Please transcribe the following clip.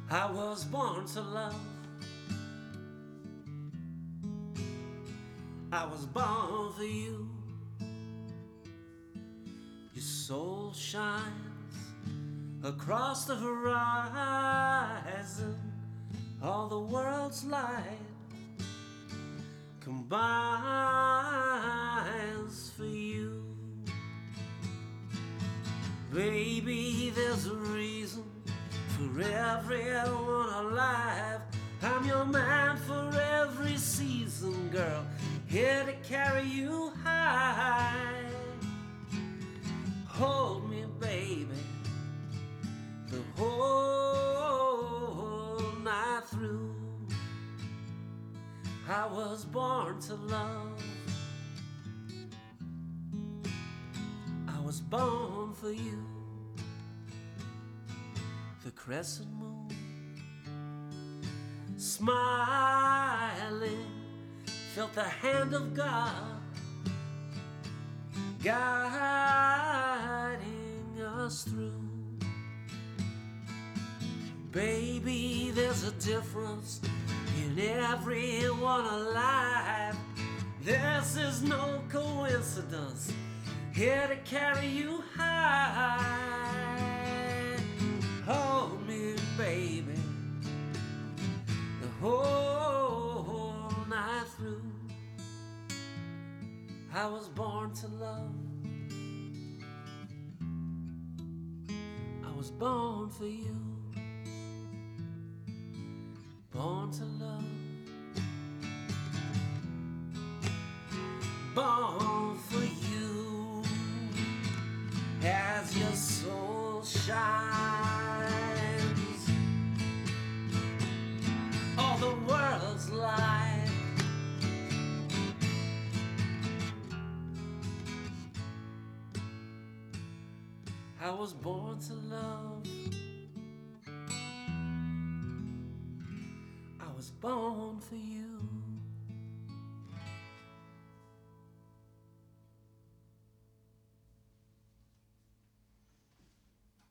I was born to love. I was born for you. Your soul shines across the horizon. All the world's light combines for you. Baby, there's a reason for everyone alive. I'm your man for every season, girl, here to carry you high. Hold me, baby, the whole night through. I was born to love. I was born for you. The crescent moon smiling, felt the hand of God guiding us through. Baby, there's a difference in everyone alive. This is no coincidence, here to carry you high. Hold me, baby, the whole night through. I was born to love. I was born for you. Born to love. Born for you. As your soul shines, all the world's light I was born to love. I was born for you.